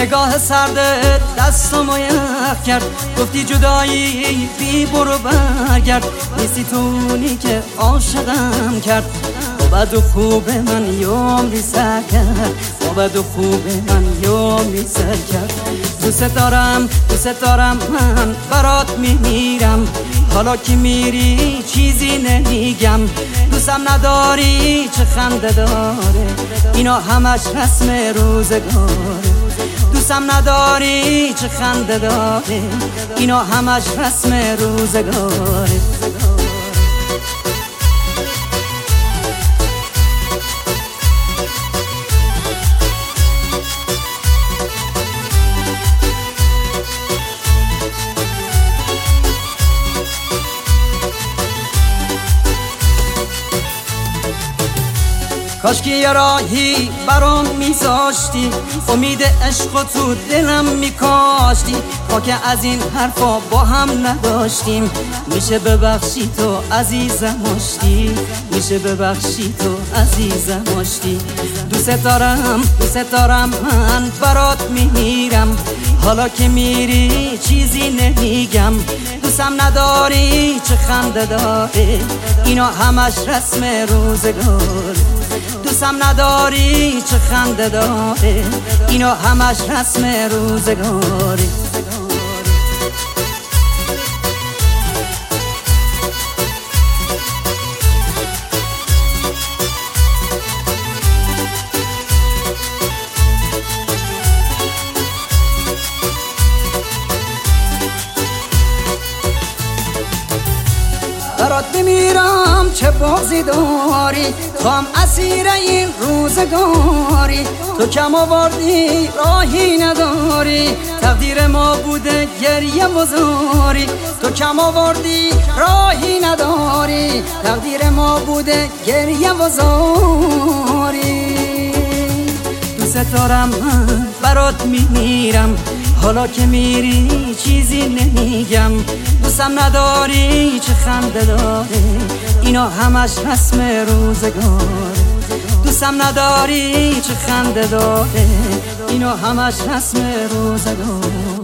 نگاه سرد دستمو یخ کرد، گفتی جدایی بی برو برگرد، نیستی تونی که عاشقم کرد. با بد و خوب من یه عمری سر کرد، با بد و خوب من یه عمری سر کرد. دوست دارم من برات میمیرم، حالا که میری چیزی نمیگم. دوستم نداری چه خنده داره، اینا همش رسم روزگاره. دوستم نداری چه خنده داره، اینا همش رسم روزگاره. کاشکی یه راهی برام میذاشتی، امید عشق تو دلم میکاشتی. تا که از این حرفا با هم نداشتیم، میشه ببخشی تو عزیزم آشتی، میشه ببخشی تو عزیزم آشتی. دوست دارم من برات میمیرم، حالا که میری چیزی نمیگم. دوستم نداری چه خنده داره، اینا همش رسم روزگاره. دوستم نداری چه خنده داره، اینا همش رسم روزگاره. برات بمیرم چه بازی داری، تو هم اسیر این روزگاری. تو کم آوردی راهی نداری، تقدیر ما بوده گریه و زاری. تو کم آوردی راهی نداری، تقدیر ما بوده گریه و زاری. دوست دارم من برات میمیرم، حالا که میری چیزی نمیگم. دوستم نداری چه خنده داره، اینا همش رسم روزگاره. دوستم نداری چه خنده داره، اینا همش رسم روزگاره.